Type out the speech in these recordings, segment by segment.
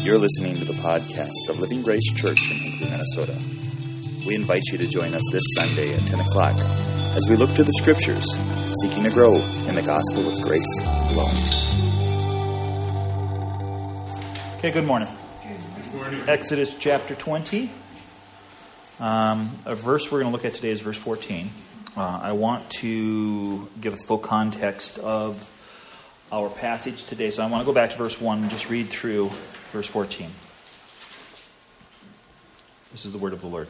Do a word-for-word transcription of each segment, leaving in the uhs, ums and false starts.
You're listening to the podcast of Living Grace Church in Hinkley, Minnesota. We invite you to join us this Sunday at ten o'clock as we look to the Scriptures, seeking to grow in the gospel of grace alone. Okay, good morning. Good morning. Exodus chapter twenty. Um, a verse we're going to look at today is verse fourteen. Uh, I want to give us full context of our passage today. So I want to go back to verse one and just read through verse fourteen. This is the word of the Lord.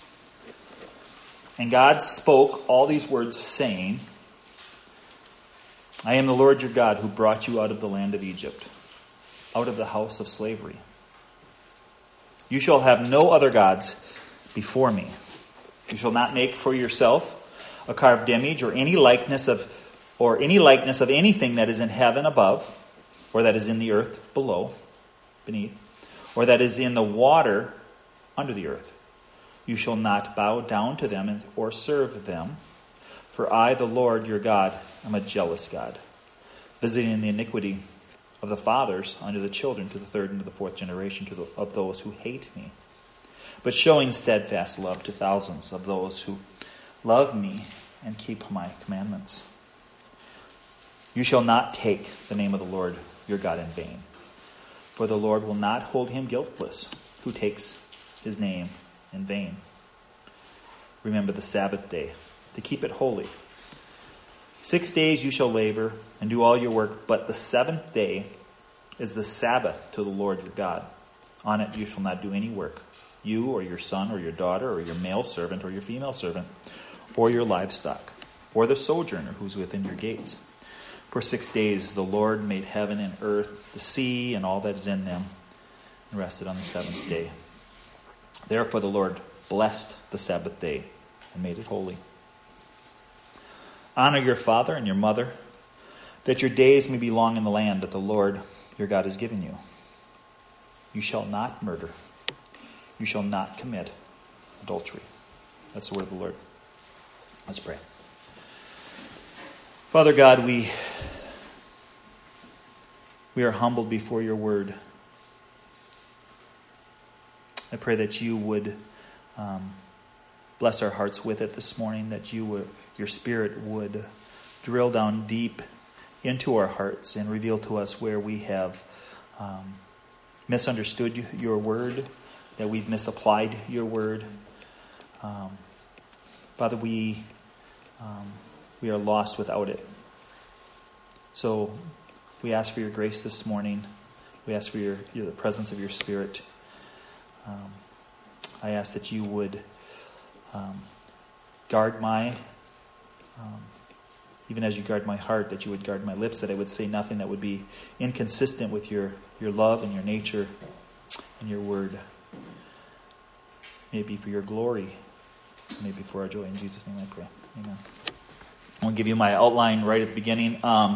And God spoke all these words, saying, I am the Lord your God who brought you out of the land of Egypt, out of the house of slavery. You shall have no other gods before me. You shall not make for yourself a carved image or any likeness of or any likeness of anything that is in heaven above, or that is in the earth below, beneath, or that is in the water under the earth. You shall not bow down to them or serve them, for I, the Lord your God, am a jealous God, visiting the iniquity of the fathers unto the children, to the third and to the fourth generation to the, of those who hate me, but showing steadfast love to thousands of those who love me and keep my commandments. You shall not take the name of the Lord your God in vain, for the Lord will not hold him guiltless who takes his name in vain. Remember the Sabbath day, to keep it holy. Six days you shall labor and do all your work, but the seventh day is the Sabbath to the Lord your God. On it you shall not do any work, you or your son or your daughter or your male servant or your female servant, or your livestock, or the sojourner who's within your gates. For six days the Lord made heaven and earth, the sea, and all that is in them, and rested on the seventh day. Therefore the Lord blessed the Sabbath day and made it holy. Honor your father and your mother, that your days may be long in the land that the Lord your God has given you. You shall not murder. You shall not commit adultery. That's the word of the Lord. Let's pray. Father God, we, we are humbled before your word. I pray that you would um, bless our hearts with it this morning, that you would, your Spirit would drill down deep into our hearts and reveal to us where we have um, misunderstood your word, that we've misapplied your word. Um, Father, we um, we are lost without it. So we ask for your grace this morning. We ask for your, your the presence of your Spirit. Um, I ask that you would um, guard my, um, even as you guard my heart, that you would guard my lips, that I would say nothing that would be inconsistent with your, your love and your nature and your word. May it be for your glory, may it be for our joy. In Jesus' name I pray. Amen. I'm going to give you my outline right at the beginning. Um,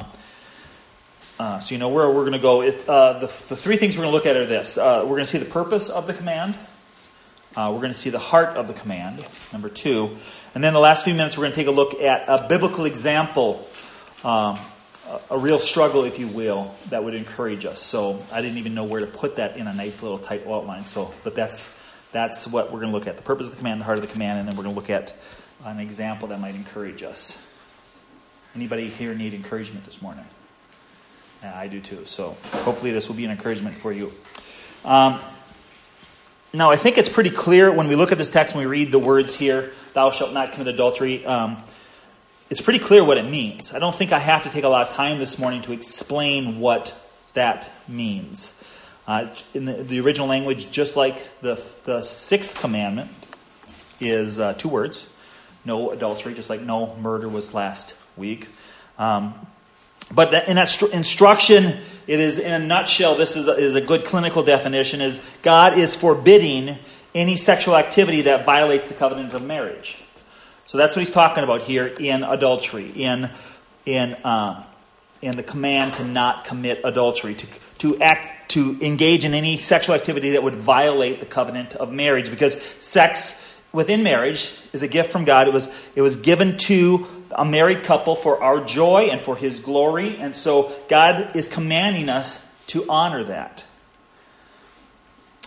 uh, so you know where we're going to go. It, uh, the, the three things we're going to look at are this. Uh, we're going to see the purpose of the command. Uh, we're going to see the heart of the command, number two. And then the last few minutes we're going to take a look at a biblical example, um, a, a real struggle, if you will, that would encourage us. So I didn't even know where to put that in a nice little tight outline. So, but that's that's what we're going to look at. The purpose of the command, the heart of the command, and then we're going to look at an example that might encourage us. Anybody here need encouragement this morning? Yeah, I do too. So hopefully this will be an encouragement for you. Um, now, I think it's pretty clear when we look at this text, when we read the words here, thou shalt not commit adultery, um, it's pretty clear what it means. I don't think I have to take a lot of time this morning to explain what that means. Uh, in the, the original language, just like the, the sixth commandment, is uh, two words. No adultery, just like no murder was last week. Um, but that, in that stru- instruction, it is in a nutshell, this is a, is a good clinical definition, is God is forbidding any sexual activity that violates the covenant of marriage. So that's what he's talking about here in adultery, in in uh, in the command to not commit adultery, to to act to engage in any sexual activity that would violate the covenant of marriage, because sex within marriage is a gift from God. It was it was given to a married couple for our joy and for his glory. And so God is commanding us to honor that.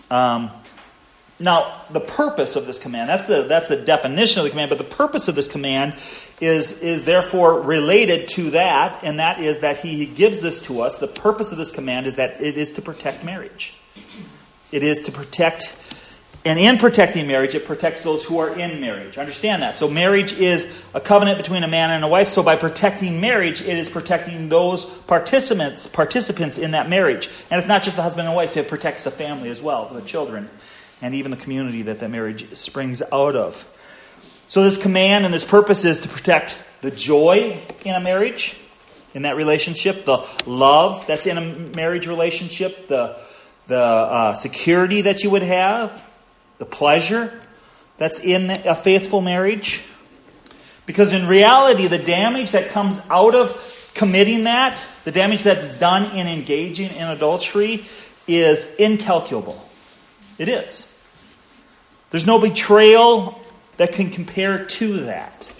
Um, now, the purpose of this command, that's the that's the definition of the command, but the purpose of this command is, is therefore related to that, and that is that he gives this to us. The purpose of this command is that it is to protect marriage. It is to protect, and in protecting marriage, it protects those who are in marriage. Understand that. So marriage is a covenant between a man and a wife, so by protecting marriage, it is protecting those participants, participants in that marriage. And it's not just the husband and wife, it protects the family as well, the children, and even the community that that marriage springs out of. So this command and this purpose is to protect the joy in a marriage, in that relationship, the love that's in a marriage relationship, the, the uh, security that you would have, the pleasure that's in a faithful marriage. Because in reality, the damage that comes out of committing that, the damage that's done in engaging in adultery, is incalculable. It is. There's no betrayal that can compare to that.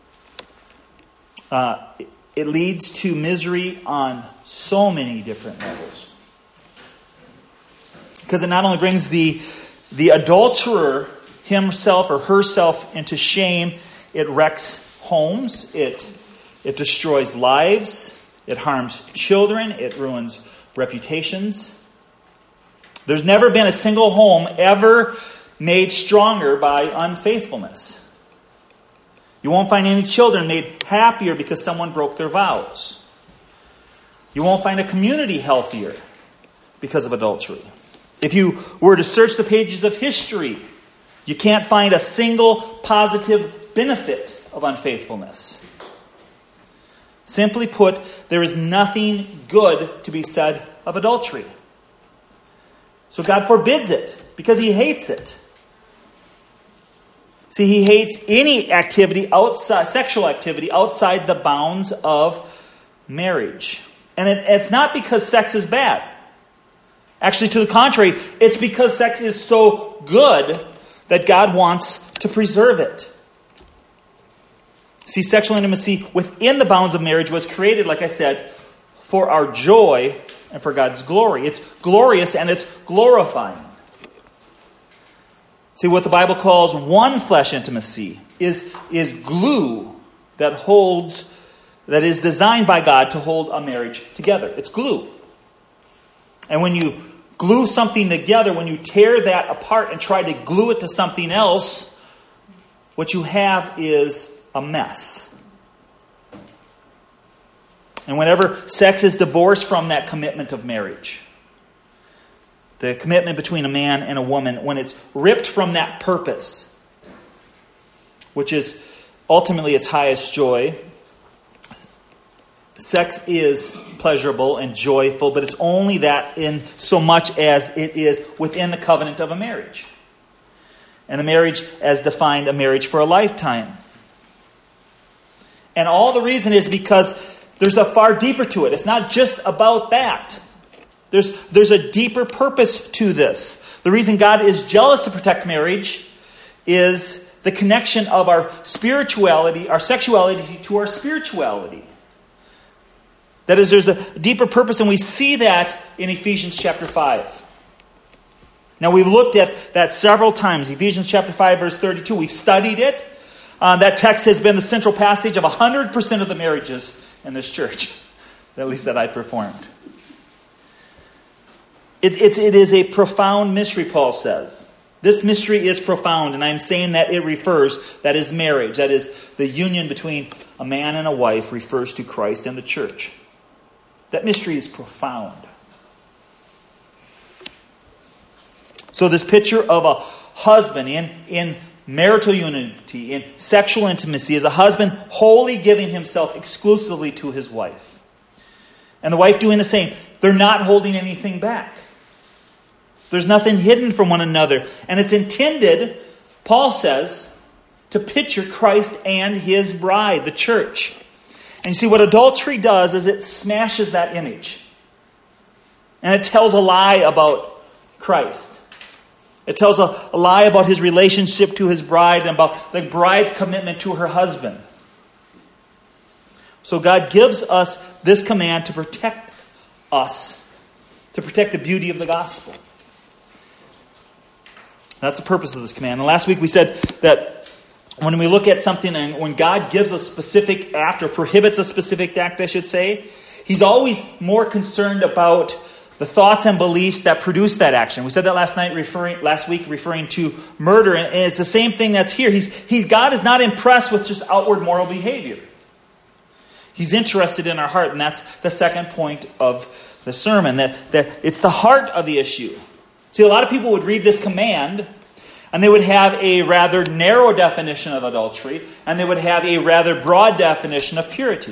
Uh, it leads to misery on so many different levels. Because it not only brings the, the adulterer himself or herself into shame, it wrecks homes, it, it destroys lives, it harms children, it ruins reputations. There's never been a single home ever made stronger by unfaithfulness. You won't find any children made happier because someone broke their vows. You won't find a community healthier because of adultery. If you were to search the pages of history, you can't find a single positive benefit of unfaithfulness. Simply put, there is nothing good to be said of adultery. So God forbids it because He hates it. See, He hates any activity outside, sexual activity outside the bounds of marriage. And it, it's not because sex is bad. Actually, to the contrary, it's because sex is so good that God wants to preserve it. See, sexual intimacy within the bounds of marriage was created, like I said, for our joy and for God's glory. It's glorious and it's glorifying. See, what the Bible calls one flesh intimacy is, is glue that holds, that is designed by God to hold a marriage together. It's glue. And when you glue something together, when you tear that apart and try to glue it to something else, what you have is a mess. And whenever sex is divorced from that commitment of marriage, the commitment between a man and a woman, when it's ripped from that purpose, which is ultimately its highest joy, sex is pleasurable and joyful, but it's only that in so much as it is within the covenant of a marriage. And a marriage as defined, a marriage for a lifetime. And all the reason is because there's a far deeper to it. It's not just about that. There's, there's a deeper purpose to this. The reason God is jealous to protect marriage is the connection of our spirituality, our sexuality to our spirituality. That is, there's a deeper purpose, and we see that in Ephesians chapter five. Now, we've looked at that several times. Ephesians chapter five, verse thirty-two. We've studied it. Uh, that text has been the central passage of one hundred percent of the marriages in this church, at least that I performed. It, it, it is a profound mystery, Paul says. This mystery is profound, and I'm saying that it refers, that is marriage, that is the union between a man and a wife refers to Christ and the church. That mystery is profound. So this picture of a husband in, in marital unity, in sexual intimacy, is a husband wholly giving himself exclusively to his wife. And the wife doing the same. They're not holding anything back. There's nothing hidden from one another. And it's intended, Paul says, to picture Christ and His bride, the church. And you see, what adultery does is it smashes that image. And it tells a lie about Christ. It tells a, a lie about His relationship to His bride and about the bride's commitment to her husband. So God gives us this command to protect us, to protect the beauty of the gospel. That's the purpose of this command. And last week we said that when we look at something and when God gives a specific act or prohibits a specific act, I should say, He's always more concerned about the thoughts and beliefs that produce that action. We said that last night, referring last week, referring to murder, and it's the same thing that's here. He's, he's God is not impressed with just outward moral behavior. He's interested in our heart, and that's the second point of the sermon. That that it's the heart of the issue. See, a lot of people would read this command, and they would have a rather narrow definition of adultery, and they would have a rather broad definition of purity.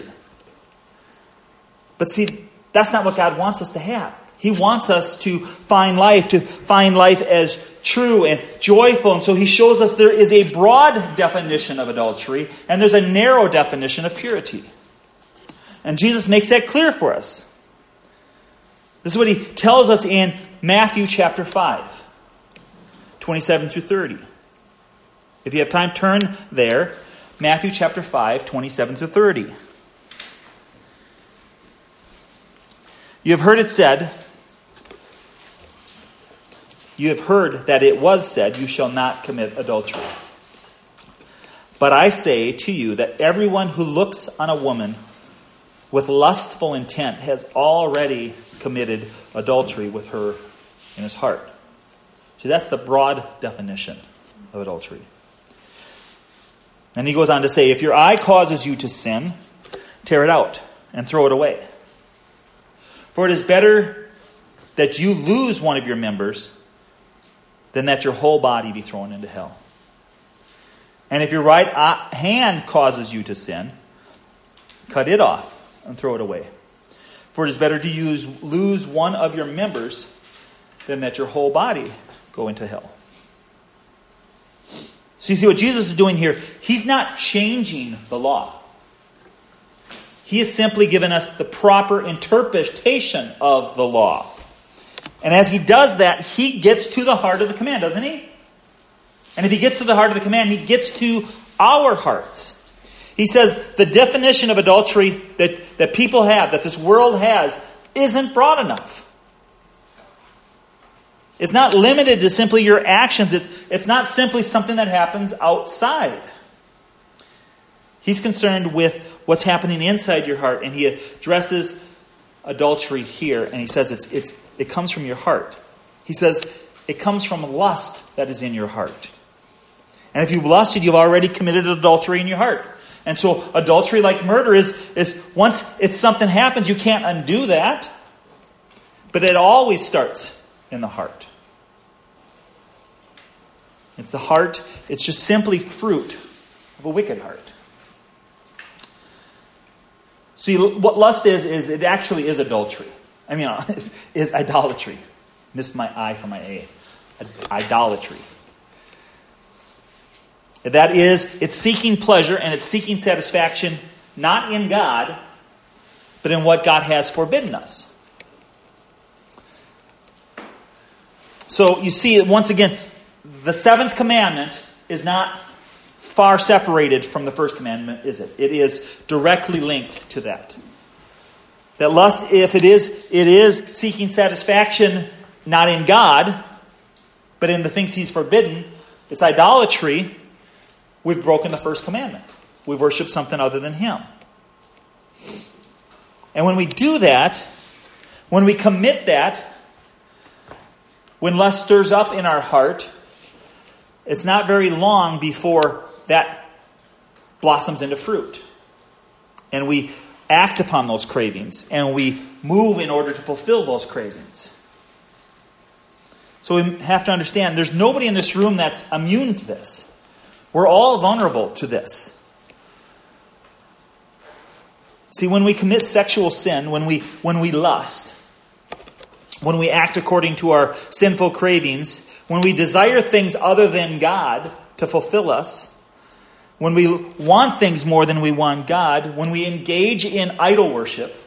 But see, that's not what God wants us to have. He wants us to find life, to find life as true and joyful. And so He shows us there is a broad definition of adultery, and there's a narrow definition of purity. And Jesus makes that clear for us. This is what He tells us in Matthew chapter five, twenty-seven through thirty. If you have time, turn there. Matthew chapter five, twenty-seven through thirty. You have heard it said, you have heard that it was said, you shall not commit adultery. But I say to you that everyone who looks on a woman with lustful intent has already committed adultery with her in his heart. See, that's the broad definition of adultery. And he goes on to say, if your eye causes you to sin, tear it out and throw it away. For it is better that you lose one of your members than that your whole body be thrown into hell. And if your right hand causes you to sin, cut it off and throw it away. For it is better to use, lose one of your members than that your whole body go into hell. So you see what Jesus is doing here? He's not changing the law. He has simply given us the proper interpretation of the law. And as He does that, He gets to the heart of the command, doesn't He? And if He gets to the heart of the command, He gets to our hearts. He says the definition of adultery that, that people have, that this world has, isn't broad enough. It's not limited to simply your actions. It, it's not simply something that happens outside. He's concerned with what's happening inside your heart, and He addresses adultery here, and He says it's it's it comes from your heart. He says it comes from lust that is in your heart. And if you've lusted, you've already committed adultery in your heart. And so adultery, like murder, is, is once it's something happens, you can't undo that. But it always starts in the heart. It's the heart, it's just simply fruit of a wicked heart. See, what lust is, is it actually is adultery. I mean, is, is idolatry. Missed my I for my A. Idolatry. That is, it's seeking pleasure and it's seeking satisfaction not in God, but in what God has forbidden us. So you see, once again, the seventh commandment is not far separated from the first commandment, is it? It is directly linked to that. That lust, if it is, it is seeking satisfaction not in God, but in the things He's forbidden. It's idolatry. We've broken the first commandment. We've worshipped something other than Him. And when we do that, when we commit that, when lust stirs up in our heart, it's not very long before that blossoms into fruit. And we act upon those cravings. And we move in order to fulfill those cravings. So we have to understand, there's nobody in this room that's immune to this. We're all vulnerable to this. See, when we commit sexual sin, when we when we lust, when we act according to our sinful cravings, when we desire things other than God to fulfill us, when we want things more than we want God, when we engage in idol worship,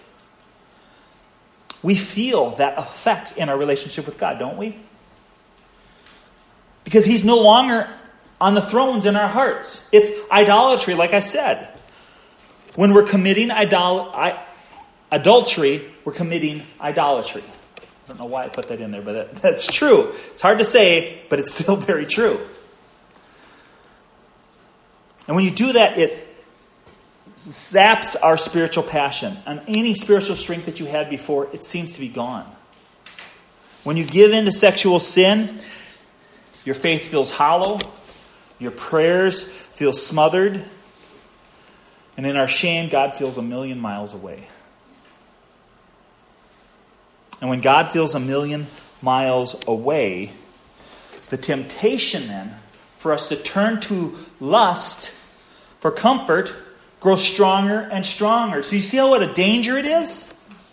we feel that effect in our relationship with God, don't we? Because He's no longer on the thrones in our hearts. It's idolatry, like I said. When we're committing idol- I- adultery, we're committing idolatry. I don't know why I put that in there, but that, that's true. It's hard to say, but it's still very true. And when you do that, it zaps our spiritual passion. And any spiritual strength that you had before, it seems to be gone. When you give in to sexual sin, your faith feels hollow. Your prayers feel smothered. And in our shame, God feels a million miles away. And when God feels a million miles away, the temptation then for us to turn to lust for comfort grows stronger and stronger. So you see how what a danger it is?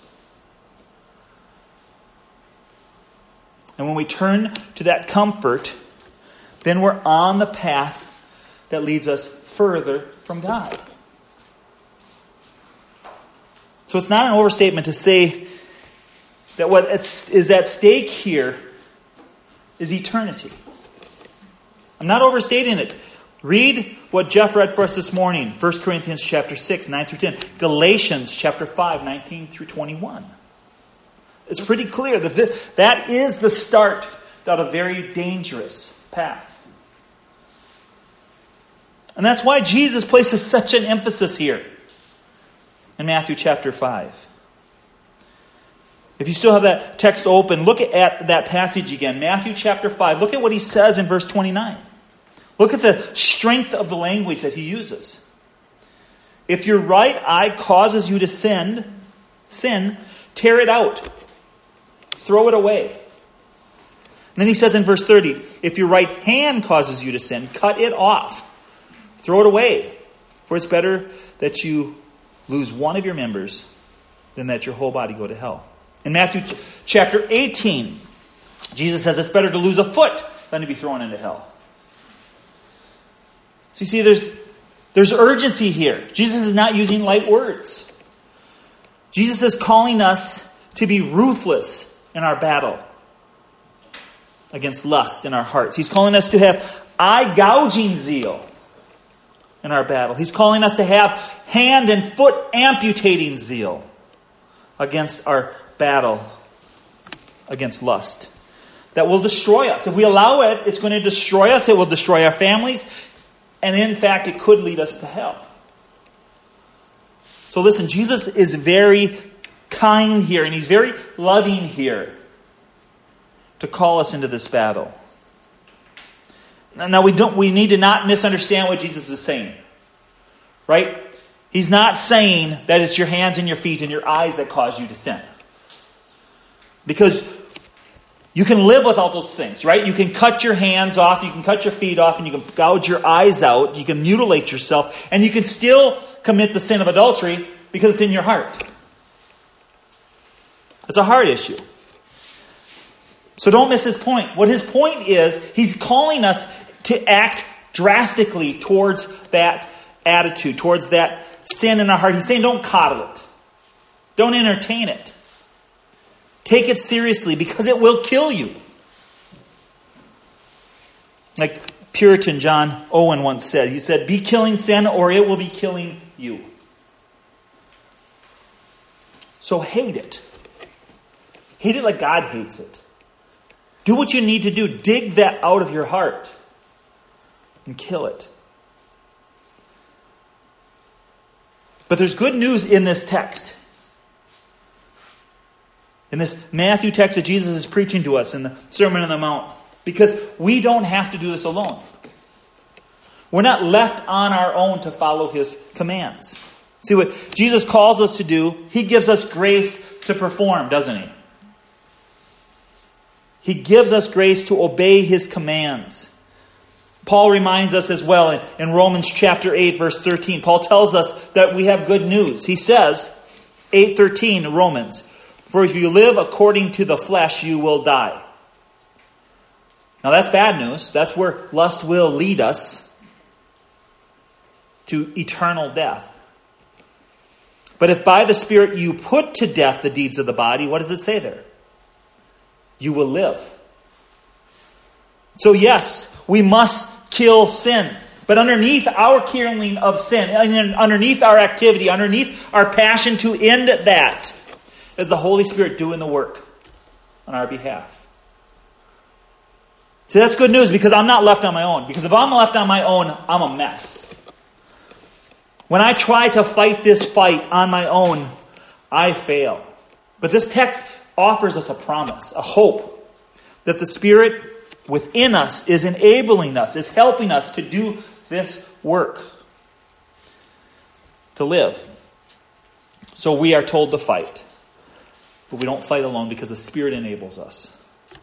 And when we turn to that comfort, then we're on the path that leads us further from God. So it's not an overstatement to say that what is at stake here is eternity. I'm not overstating it. Read what Jeff read for us this morning. First Corinthians chapter six, nine through ten. Galatians chapter five, nineteen through twenty-one. It's pretty clear that this, that is the start down a very dangerous path. And that's why Jesus places such an emphasis here in Matthew chapter five. If you still have that text open, look at that passage again. Matthew chapter five. Look at what he says in verse twenty-nine. Look at the strength of the language that he uses. If your right eye causes you to sin, sin, tear it out. Throw it away. And then he says in verse thirty, if your right hand causes you to sin, cut it off. Throw it away. For it's better that you lose one of your members than that your whole body go to hell. In Matthew chapter eighteen, Jesus says it's better to lose a foot than to be thrown into hell. So you see, there's, there's urgency here. Jesus is not using light words. Jesus is calling us to be ruthless in our battle against lust in our hearts. He's calling us to have eye-gouging zeal in our battle. He's calling us to have hand and foot amputating zeal against our battle against lust. That will destroy us. If we allow it, it's going to destroy us. It will destroy our families. And in fact, it could lead us to hell. So listen, Jesus is very kind here, and he's very loving here to call us into this battle. Now, we don't. We need to not misunderstand what Jesus is saying. Right? He's not saying that it's your hands and your feet and your eyes that cause you to sin. Because you can live without those things, right? You can cut your hands off, you can cut your feet off, and you can gouge your eyes out, you can mutilate yourself, and you can still commit the sin of adultery because it's in your heart. It's a heart issue. So don't miss his point. What his point is, he's calling us to act drastically towards that attitude, towards that sin in our heart. He's saying don't coddle it. Don't entertain it. Take it seriously because it will kill you. Like Puritan John Owen once said, he said, be killing sin or it will be killing you. So hate it. Hate it like God hates it. Do what you need to do. Dig that out of your heart and kill it. But there's good news in this text. In this Matthew text that Jesus is preaching to us in the Sermon on the Mount. Because we don't have to do this alone. We're not left on our own to follow his commands. See what Jesus calls us to do, he gives us grace to perform, doesn't he? He gives us grace to obey his commands. Paul reminds us as well in, in Romans chapter eight, verse thirteen. Paul tells us that we have good news. He says, eight thirteen, Romans, for if you live according to the flesh, you will die. Now that's bad news. That's where lust will lead us to eternal death. But if by the Spirit you put to death the deeds of the body, what does it say there? You will live. So yes, we must kill sin. But underneath our killing of sin, underneath our activity, underneath our passion to end that, is the Holy Spirit doing the work. on our behalf. See, that's good news because I'm not left on my own. Because if I'm left on my own, I'm a mess. When I try to fight this fight on my own, I fail. But this text offers us a promise, a hope, that the Spirit within us is enabling us, is helping us to do this work, to live. So we are told to fight. But we don't fight alone because the Spirit enables us.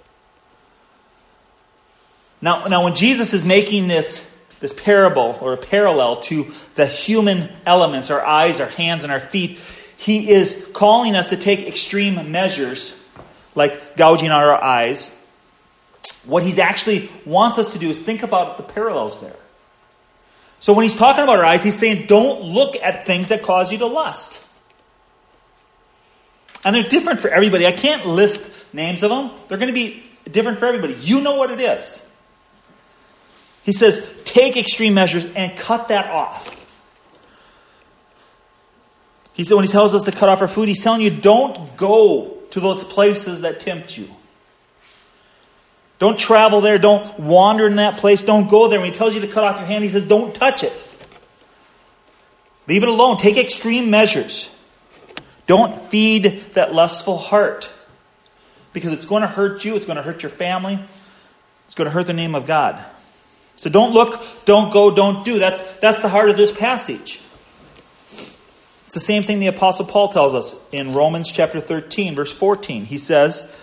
Now, now when Jesus is making this This parable or a parallel to the human elements, our eyes, our hands, and our feet, he is calling us to take extreme measures like gouging out our eyes. What he actually wants us to do is think about the parallels there. So when he's talking about our eyes, he's saying don't look at things that cause you to lust. And they're different for everybody. I can't list names of them. They're going to be different for everybody. You know what it is. He says, take extreme measures and cut that off. He said when he tells us to cut off our food, he's telling you don't go to those places that tempt you. Don't travel there. Don't wander in that place. Don't go there. When he tells you to cut off your hand, he says don't touch it. Leave it alone. Take extreme measures. Don't feed that lustful heart. Because it's going to hurt you. It's going to hurt your family. It's going to hurt the name of God. So don't look, don't go, don't do. That's, that's the heart of this passage. It's the same thing the Apostle Paul tells us in Romans chapter thirteen, verse fourteen. He says,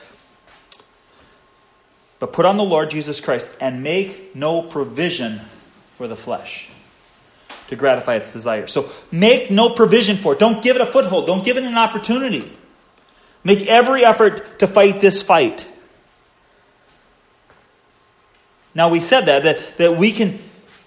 but put on the Lord Jesus Christ and make no provision for the flesh to gratify its desires. So make no provision for it. Don't give it a foothold. Don't give it an opportunity. Make every effort to fight this fight. Now we said that, that, that we can,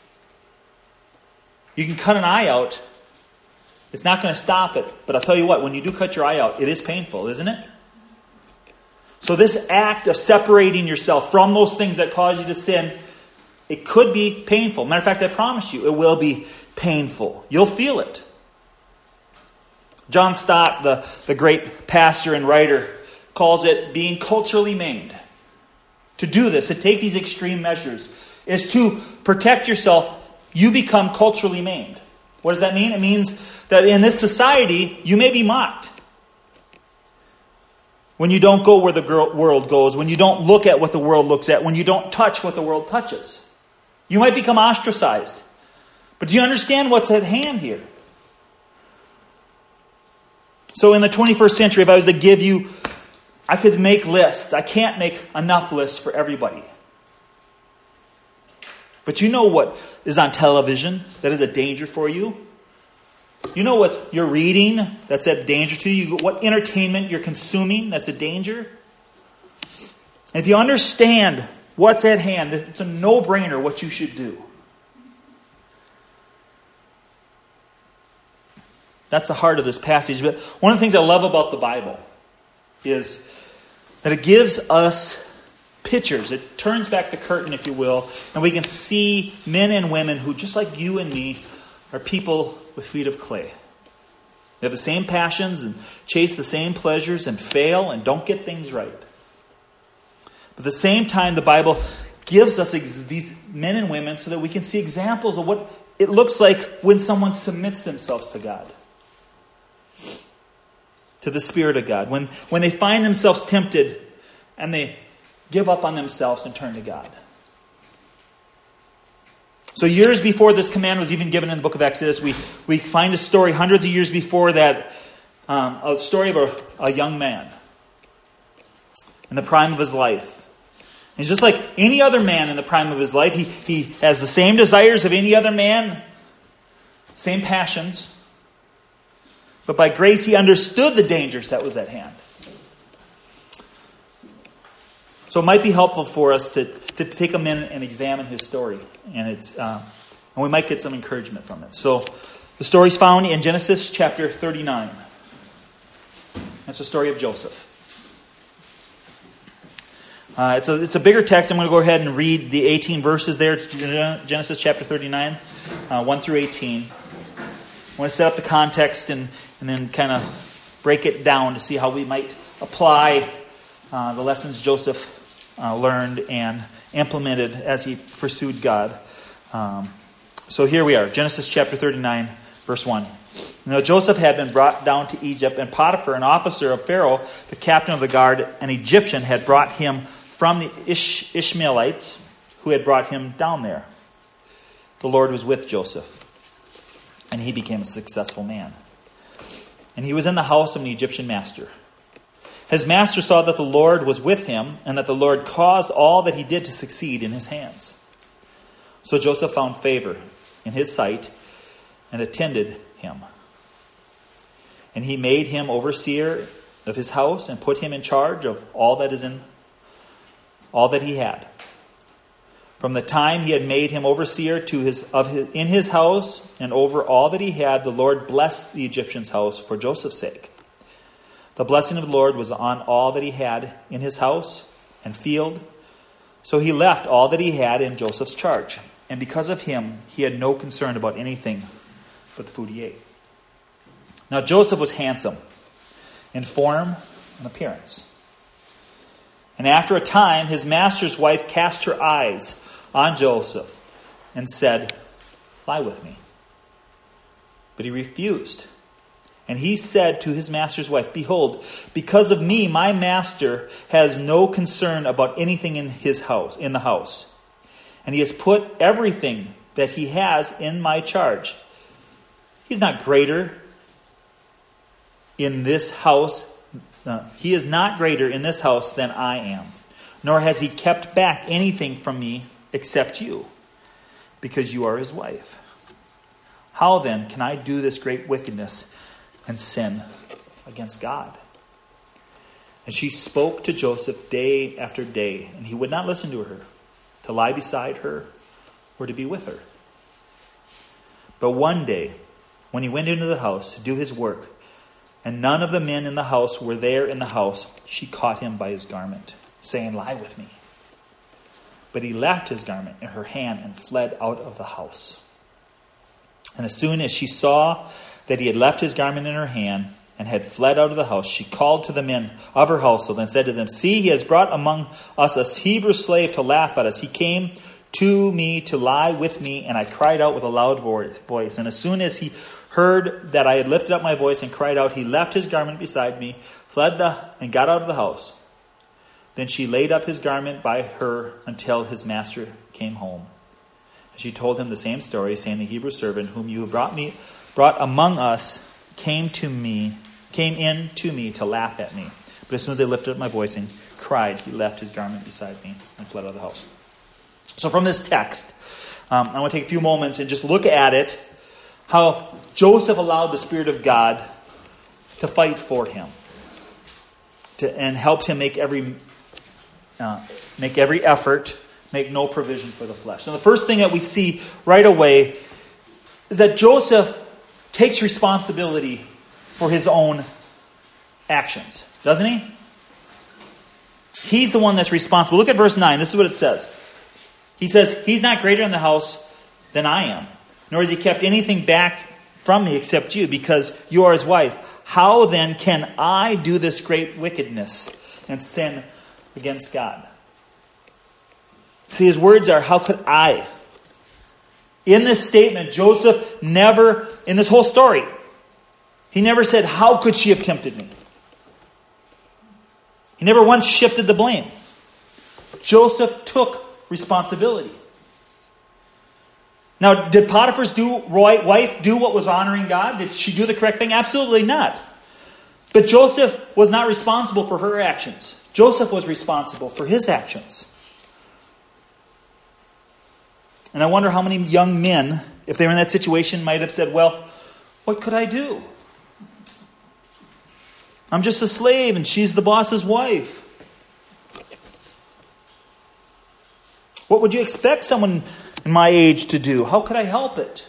you can cut an eye out. It's not going to stop it. But I'll tell you what, when you do cut your eye out, it is painful, isn't it? So this act of separating yourself from those things that cause you to sin, it could be painful. Matter of fact, I promise you, it will be painful. You'll feel it. John Stott, the, the great pastor and writer, calls it being culturally maimed. To do this, to take these extreme measures, is to protect yourself. You become culturally maimed. What does that mean? It means that in this society, you may be mocked. When you don't go where the world goes, when you don't look at what the world looks at, when you don't touch what the world touches. You might become ostracized. But do you understand what's at hand here? So in the twenty-first century, if I was to give you, I could make lists. I can't make enough lists for everybody. But you know what is on television that is a danger for you? You know what you're reading that's a danger to you? What entertainment you're consuming that's a danger? And if you understand what's at hand, it's a no-brainer what you should do. That's the heart of this passage. But one of the things I love about the Bible is that it gives us pictures. It turns back the curtain, if you will, and we can see men and women who, just like you and me, are people with feet of clay. They have the same passions and chase the same pleasures and fail and don't get things right. But at the same time, the Bible gives us ex- these men and women so that we can see examples of what it looks like when someone submits themselves to God. To the Spirit of God. When, when they find themselves tempted and they give up on themselves and turn to God. So years before this command was even given in the book of Exodus, we, we find a story hundreds of years before that, um, a story of a, a young man in the prime of his life. And just like any other man in the prime of his life, he, he has the same desires of any other man, same passions. But by grace, he understood the dangers that was at hand. So it might be helpful for us to, to take a minute and examine his story. And it's uh, and we might get some encouragement from it. So the story's found in Genesis chapter thirty-nine. That's the story of Joseph. Uh, it's, a, it's a bigger text. I'm going to go ahead and read the eighteen verses there. Genesis chapter thirty-nine, uh, one through eighteen. I want to set up the context and, and then kind of break it down to see how we might apply uh, the lessons Joseph uh, learned and implemented as he pursued God. Um, so here we are, Genesis chapter thirty-nine, verse one. Now Joseph had been brought down to Egypt, and Potiphar, an officer of Pharaoh, the captain of the guard, an Egyptian, had brought him from the Ish- Ishmaelites who had brought him down there. The Lord was with Joseph, and he became a successful man. And he was in the house of an Egyptian master. His master saw that the Lord was with him, and that the Lord caused all that he did to succeed in his hands. So Joseph found favor in his sight and attended him. And he made him overseer of his house and put him in charge of all that is in all that he had. From the time he had made him overseer to his of his in his house and over all that he had, the Lord blessed the Egyptian's house for Joseph's sake. The blessing of the Lord was on all that he had in his house and field. So he left all that he had in Joseph's charge. And because of him, he had no concern about anything but the food he ate. Now Joseph was handsome in form and appearance. And after a time, his master's wife cast her eyes on Joseph and said, "Lie with me." But he refused. And he said to his master's wife, "Behold, because of me, my master has no concern about anything in his house, in the house. And he has put everything that he has in my charge. He's not greater in this house. Uh, he is not greater in this house than I am. Nor has he kept back anything from me except you, because you are his wife. How then can I do this great wickedness and sin against God?" And she spoke to Joseph day after day, and he would not listen to her, to lie beside her or to be with her. But one day, when he went into the house to do his work, and none of the men in the house were there in the house, she caught him by his garment, saying, "Lie with me." But he left his garment in her hand and fled out of the house. And as soon as she saw that he had left his garment in her hand and had fled out of the house, she called to the men of her household and said to them, "See, he has brought among us a Hebrew slave to laugh at us. He came to me to lie with me, and I cried out with a loud voice. And as soon as he heard that I had lifted up my voice and cried out, he left his garment beside me, fled the, and got out of the house. Then she laid up his garment by her until his master came home. And she told him the same story, saying, "The Hebrew servant whom you brought me, brought among us, came to me, came in to me to laugh at me. But as soon as I lifted up my voice and cried, he left his garment beside me and fled out of the house." So from this text, um, I want to take a few moments and just look at it, how Joseph allowed the Spirit of God to fight for him, to, and helped him make every uh, make every effort, make no provision for the flesh. So the first thing that we see right away is that Joseph takes responsibility for his own actions, doesn't he? He's the one that's responsible. Look at verse nine. This is what it says. He says, "He's not greater in the house than I am, nor has he kept anything back from me except you, because you are his wife. How then can I do this great wickedness and sin against God?" See, his words are, "How could I?" In this statement, Joseph never, in this whole story, he never said, "How could she have tempted me?" He never once shifted the blame. Joseph took responsibility. Now, did Potiphar's do, wife do what was honoring God? Did she do the correct thing? Absolutely not. But Joseph was not responsible for her actions. Joseph was responsible for his actions. And I wonder how many young men, if they were in that situation, might have said, "Well, what could I do? I'm just a slave and she's the boss's wife. What would you expect someone in my age to do? How could I help it?"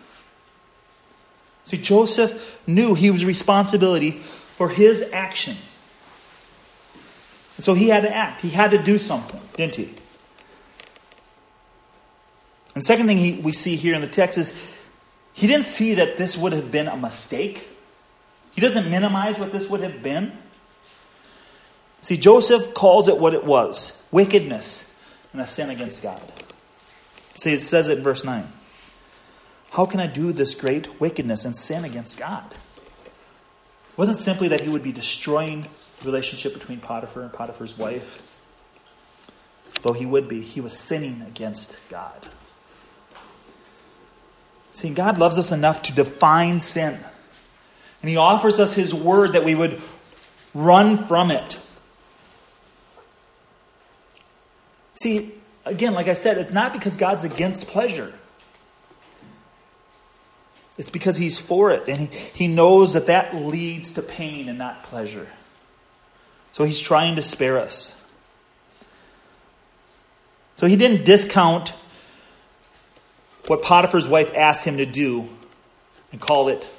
See, Joseph knew he was responsibility for his actions. And so he had to act. He had to do something, didn't he? And the second thing he, we see here in the text is he didn't see that this would have been a mistake. He doesn't minimize what this would have been. See, Joseph calls it what it was, wickedness and a sin against God. See, it says it in verse nine. How can I do this great wickedness and sin against God? It wasn't simply that he would be destroying the relationship between Potiphar and Potiphar's wife. Though he would be, he was sinning against God. See, God loves us enough to define sin. And he offers us his word that we would run from it. See, again, like I said, it's not because God's against pleasure. It's because he's for it. And he, he knows that that leads to pain and not pleasure. So he's trying to spare us. So he didn't discount what Potiphar's wife asked him to do and call it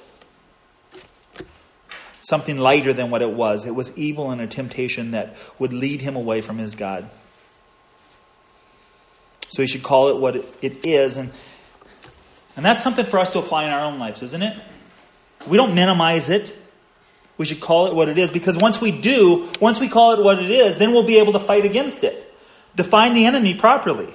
something lighter than what it was. It was evil and a temptation that would lead him away from his God. So he should call it what it is. And, and that's something for us to apply in our own lives, isn't it? We don't minimize it. We should call it what it is. Because once we do, once we call it what it is, then we'll be able to fight against it. Define the enemy properly.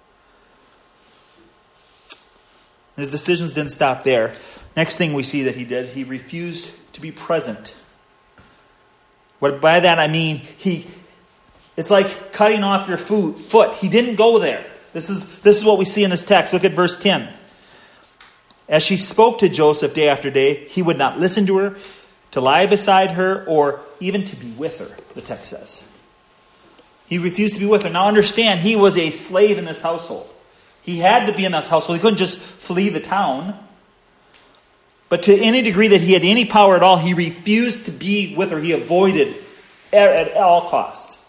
His decisions didn't stop there. Next thing we see that he did, he refused to be present. What by that I mean, he it's like cutting off your foot. Foot. He didn't go there. This is this is what we see in this text. Look at verse ten. As she spoke to Joseph day after day, he would not listen to her, to lie beside her, or even to be with her, the text says. He refused to be with her. Now understand, he was a slave in this household. He had to be in this household. He couldn't just flee the town. But to any degree that he had any power at all, he refused to be with her. He avoided at all costs.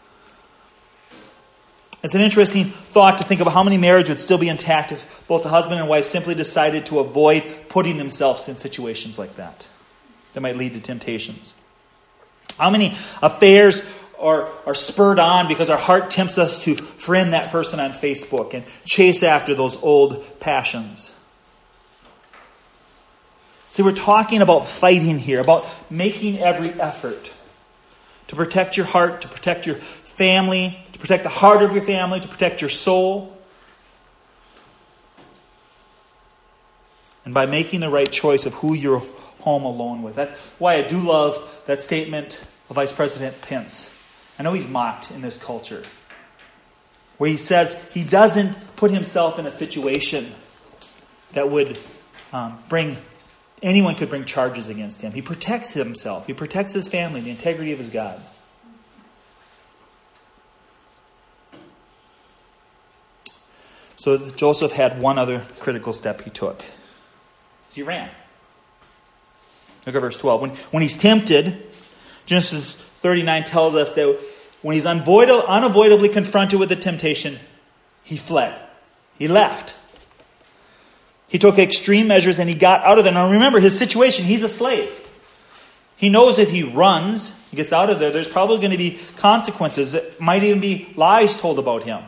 It's an interesting thought to think of how many marriages would still be intact if both the husband and wife simply decided to avoid putting themselves in situations like that. That might lead to temptations. How many affairs are, are spurred on because our heart tempts us to friend that person on Facebook and chase after those old passions. See, we're talking about fighting here, about making every effort to protect your heart, to protect your family, to protect the heart of your family, to protect your soul. And by making the right choice of who you're home alone with. That's why I do love that statement of Vice President Pence. I know he's mocked in this culture, where he says he doesn't put himself in a situation that would um, bring, anyone could bring charges against him. He protects himself. He protects his family, the integrity of his God. So Joseph had one other critical step he took. He ran. Look at verse twelve. When, when he's tempted, Genesis thirty-nine tells us that when he's unavoid- unavoidably confronted with the temptation, he fled. He left. He took extreme measures and he got out of there. Now remember his situation. He's a slave. He knows if he runs, he gets out of there, there's probably going to be consequences. That might even be lies told about him.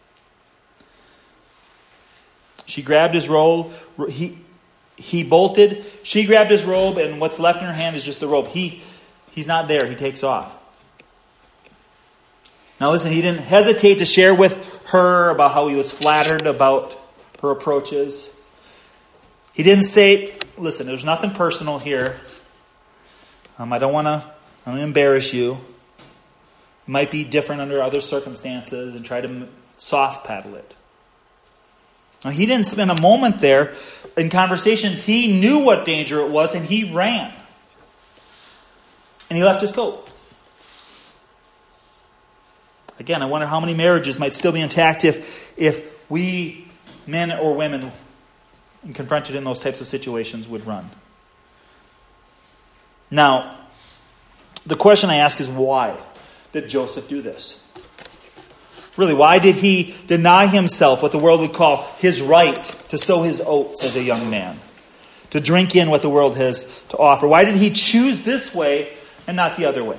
She grabbed his robe. He, he bolted. She grabbed his robe, and what's left in her hand is just the robe. He, he's not there. He takes off. Now listen, he didn't hesitate to share with her about how he was flattered about her approaches. He didn't say, listen, there's nothing personal here. Um, I don't want to I'm gonna embarrass you. It might be different under other circumstances, and try to soft paddle it. Now, he didn't spend a moment there in conversation. He knew what danger it was, and he ran. And he left his coat. Again, I wonder how many marriages might still be intact if, if we, men or women, confronted in those types of situations, would run. Now, the question I ask is, why did Joseph do this? Really, why did he deny himself what the world would call his right to sow his oats as a young man? To drink in what the world has to offer? Why did he choose this way and not the other way?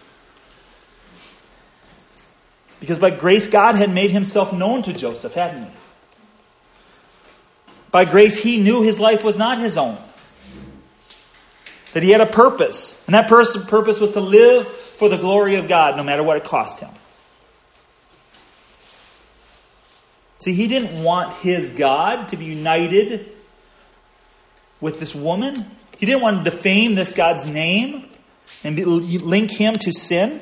Because by grace, God had made himself known to Joseph, hadn't he? By grace, he knew his life was not his own. That he had a purpose. And that purpose was to live for the glory of God, no matter what it cost him. See, he didn't want his God to be united with this woman. He didn't want to defame this God's name and be, link him to sin.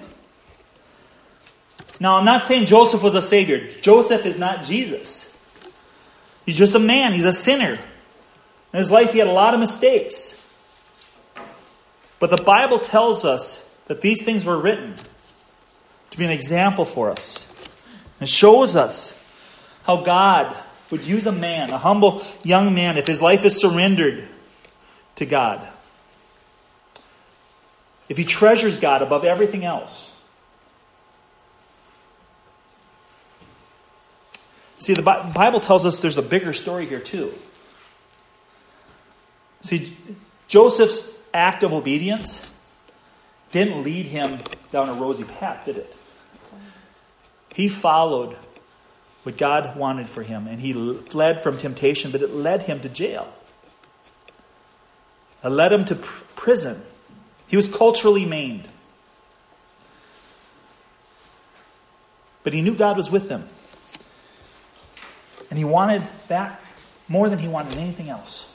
Now, I'm not saying Joseph was a savior. Joseph is not Jesus. He's just a man. He's a sinner. In his life, he had a lot of mistakes. But the Bible tells us that these things were written to be an example for us. It shows us how God would use a man, a humble young man, if his life is surrendered to God. If he treasures God above everything else. See, the Bible tells us there's a bigger story here too. See, Joseph's act of obedience didn't lead him down a rosy path, did it? He followed what God wanted for him, and he fled from temptation, but it led him to jail. It led him to pr- prison. He was culturally maimed. But he knew God was with him. And he wanted that more than he wanted anything else.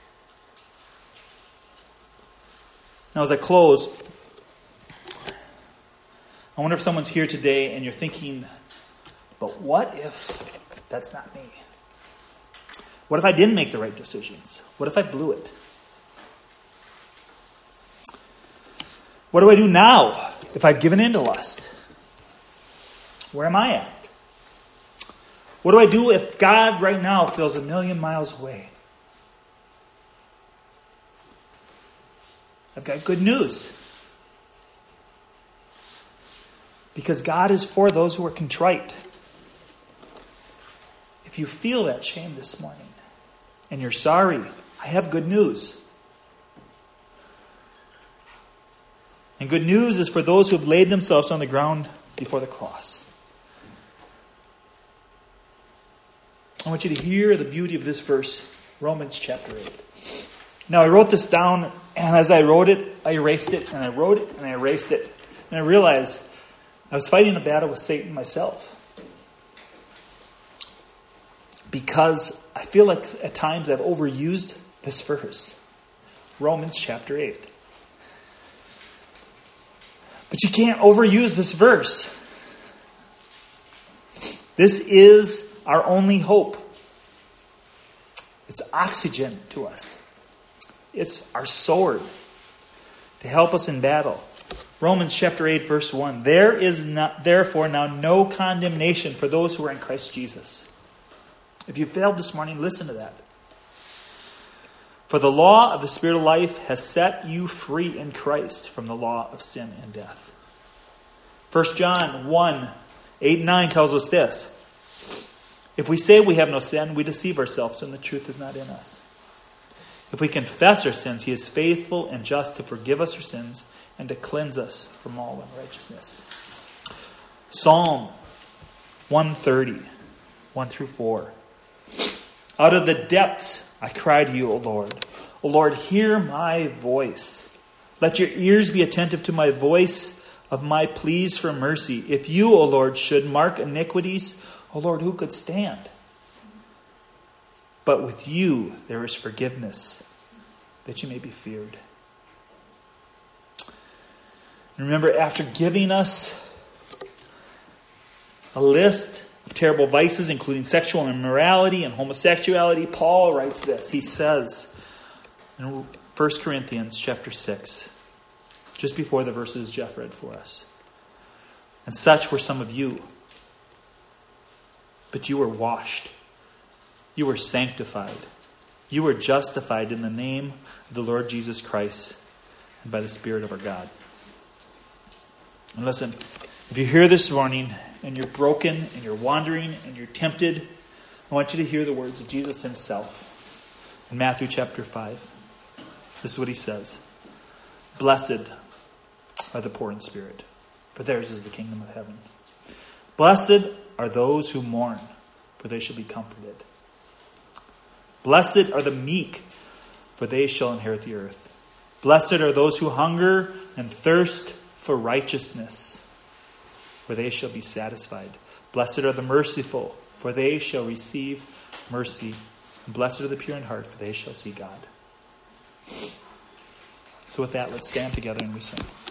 Now, as I close, I wonder if someone's here today and you're thinking, but what if that's not me? What if I didn't make the right decisions? What if I blew it? What do I do now if I've given in to lust? Where am I at? What do I do if God right now feels a million miles away? I've got good news. Because God is for those who are contrite. If you feel that shame this morning and you're sorry, I have good news. And good news is for those who have laid themselves on the ground before the cross. I want you to hear the beauty of this verse, Romans chapter eight. Now, I wrote this down, and as I wrote it, I erased it, and I wrote it, and I erased it. And I realized I was fighting a battle with Satan myself. Because I feel like at times I've overused this verse. Romans chapter eight. But you can't overuse this verse. This is our only hope. It's oxygen to us. It's our sword to help us in battle. Romans chapter eight, verse one. There is not, therefore now no condemnation for those who are in Christ Jesus. If you failed this morning, listen to that. For the law of the Spirit of life has set you free in Christ from the law of sin and death. First John one, eight and nine tells us this. If we say we have no sin, we deceive ourselves and the truth is not in us. If we confess our sins, he is faithful and just to forgive us our sins and to cleanse us from all unrighteousness. Psalm one thirty, one through four. Out of the depths I cry to you, O Lord. O Lord, hear my voice. Let your ears be attentive to my voice of my pleas for mercy. If you, O Lord, should mark iniquities, O Lord, who could stand? But with you there is forgiveness, that you may be feared. And remember, after giving us a list of terrible vices, including sexual immorality and homosexuality, Paul writes this. He says in First Corinthians chapter six, just before the verses Jeff read for us, and such were some of you. But you were washed. You were sanctified. You were justified in the name of the Lord Jesus Christ and by the Spirit of our God. And listen, if you're here this morning and you're broken and you're wandering and you're tempted, I want you to hear the words of Jesus himself in Matthew chapter five. This is what he says. Blessed are the poor in spirit, for theirs is the kingdom of heaven. Blessed are those who mourn, for they shall be comforted. Blessed are the meek, for they shall inherit the earth. Blessed are those who hunger and thirst for righteousness, for they shall be satisfied. Blessed are the merciful, for they shall receive mercy. And blessed are the pure in heart, for they shall see God. So with that, let's stand together and we sing.